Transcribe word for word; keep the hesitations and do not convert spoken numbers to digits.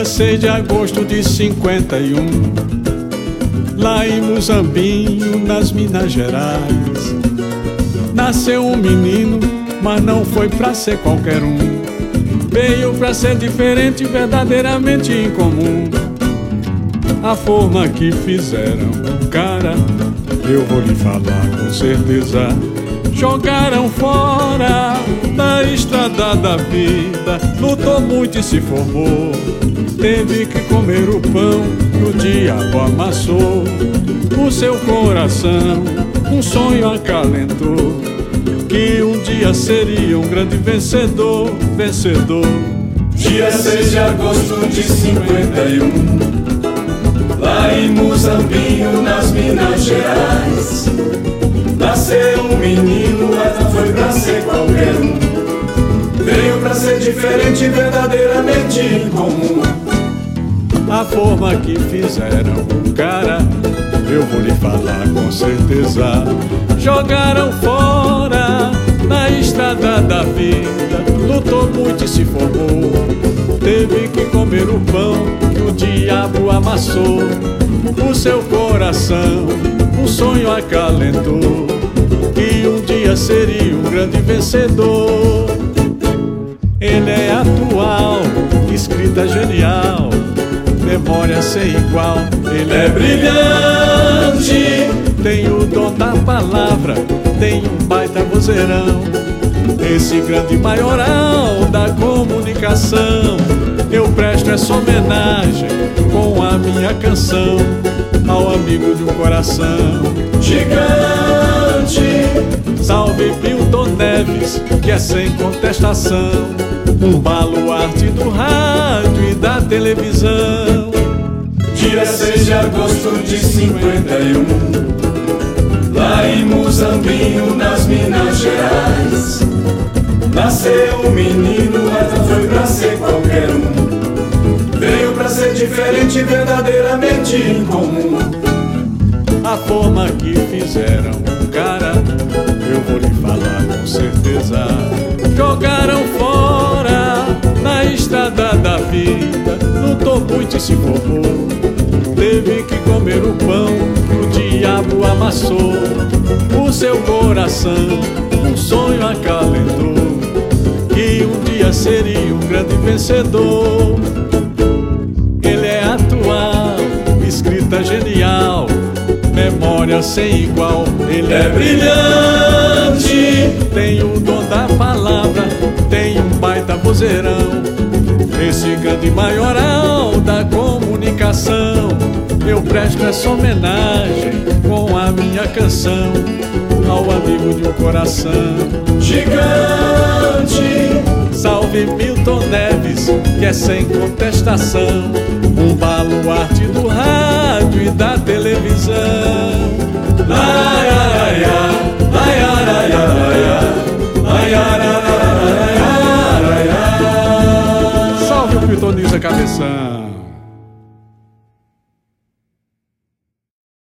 Dia seis de agosto de cinquenta e um, lá em Muzambinho, nas Minas Gerais, nasceu um menino, mas não foi pra ser qualquer um. Veio pra ser diferente, verdadeiramente incomum. A forma que fizeram o cara, eu vou lhe falar com certeza. Jogaram fora da estrada da vida, lutou muito e se formou. Teve que comer o pão que o diabo amassou. O seu coração um sonho acalentou, que um dia seria um grande vencedor, vencedor. Dia seis de agosto de cinquenta e um, lá em Muzambinho, nas Minas Gerais, nasceu um menino, mas não foi pra ser qualquer um. Veio pra ser diferente, verdadeiramente incomum. A forma que fizeram o cara, eu vou lhe falar com certeza. Jogaram fora na estrada da vida, lutou muito e se formou. Teve que comer o pão que o diabo amassou. O seu coração um sonho acalentou, que um dia seria um grande vencedor. Ele é atual, escrita genial, memória sem igual. Ele é brilhante, tem o dom da palavra, tem um baita vozeirão. Esse grande maioral da comunicação, eu presto essa homenagem com a minha canção ao amigo de um coração gigante. Salve Milton Neves, que é sem contestação um baluarte do rádio e da televisão. Dia seis de agosto de cinquenta e um, lá em Muzambinho, nas Minas Gerais, nasceu um menino, mas não foi pra ser qualquer um. Veio pra ser diferente, verdadeiramente incomum. A forma que fizeram o cara, eu vou lhe falar com certeza. Jogaram fora na estrada da vida, lutou muito e se formou. Teve que comer o pão que o diabo amassou. O seu coração um sonho acalentou, que um dia seria um grande vencedor. Ele é atual, escrita genial, memória sem igual. Ele é brilhante, tem o dom da palavra, tem um baita vozeirão. Esse grande maioral da comunicação, eu presto essa homenagem com a minha canção ao amigo de um coração gigante. Salve Milton Neves, que é sem contestação um baluarte do rádio e da televisão. Lá,